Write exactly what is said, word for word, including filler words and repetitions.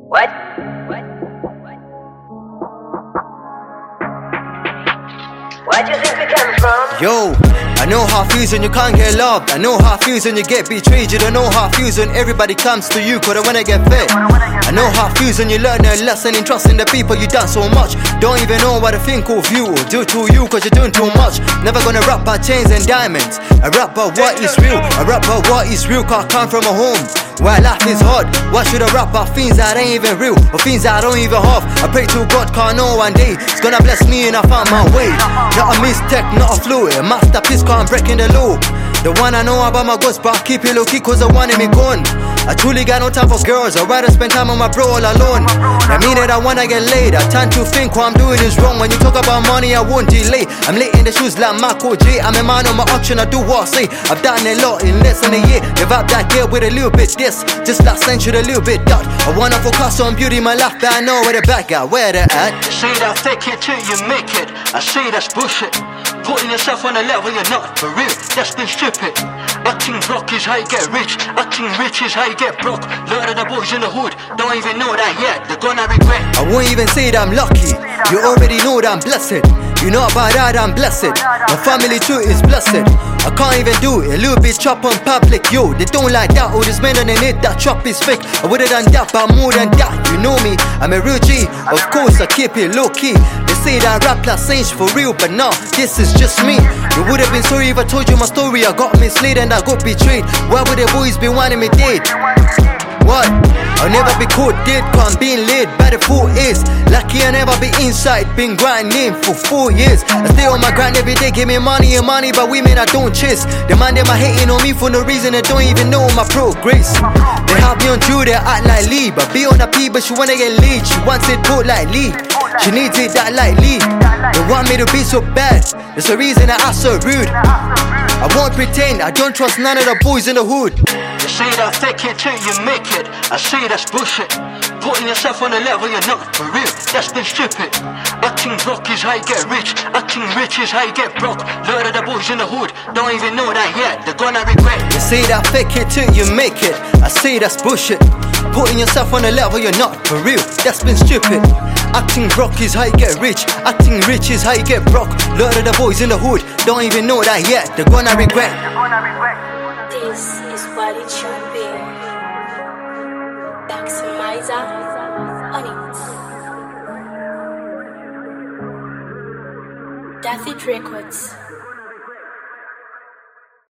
What? What? Where do you think we came from? Yo, I know how it feels when you can't get loved. I know how it feels when you get betrayed. You don't know how it feels when everybody comes to you, cause I wanna get fed. I know how it feels when you learn a lesson in trusting the people you done so much. Don't even know what to think of you or do to you, cause you're doing too much. Never gonna rap about chains and diamonds. I rap about what is real. I rap about what is real, cause I come from a home where life is hard. Why should I rap about things that ain't even real, or things that I don't even have? I pray to God, cause I know one day it's gonna bless me and I found my way. Not a mistake, not a fluid, a masterpiece, cause I'm breaking the law. The one I know about my ghost, but I keep it low key cause I want me gone. I truly got no time for girls, I'd rather spend time on my bro all alone. I mean that I wanna get laid, I tend to think what I'm doing is wrong. When you talk about money, I won't delay. I'm late in the shoes like Michael J. I'm a man on my auction, I do what I say. I've done a lot in less than a year. Give up that girl with a little bit this, just last century, a little bit that. I wanna focus on beauty, my life, but I know where the bad guy, where they at. You say that fake it till you make it, I say that's bullshit. Putting yourself on a level you're not, for real, that's been stupid. Acting broke is how you get rich, acting rich is how you get broke. Lot of the boys in the hood don't even know that yet, they're gonna regret. I won't even say that I'm lucky, you already know that I'm blessed. You know about that I'm blessed, my family too is blessed. I can't even do it, a little bit chop on public. Yo, they don't like that, all this man on the net, that chop is fake. I would've done that, but more than that. You know me, I'm a real G, of course I keep it low key. They say that rap like saints for real, but nah, this is just me. You would've been sorry if I told you my story. I got misled and I got betrayed. Why would the boys be wanting me dead? What? I'll never be caught dead, cause I'm being led by the fool is. Lucky I never be inside, been grinding for four years. I stay on my grind every day, give me money and money, but women I don't chase. The man them are hating on me for no reason, they don't even know my progress. They have me on Drew, they act like Lee, but be on a P, but she wanna get lead. She wants it put like Lee, she needs it that like Lee. They want me to be so bad, there's a reason I act so rude. I won't pretend, I don't trust none of the boys in the hood. You say that fake it till you make it, I say that's bullshit. Putting yourself on a level you're not, for real, that's been stupid. Acting broke is how you get rich, acting rich is how you get broke. Lot of the boys in the hood don't even know that yet, they're gonna regret. You say that fake it till you make it, I say that's bullshit. Putting yourself on a level you're not, for real, that's been stupid. Acting broke is how you get rich, acting rich is how you get broke. Lot of the boys in the hood don't even know that yet, they're gonna regret. This is what it should be. Maximizer on it. Daffy Records.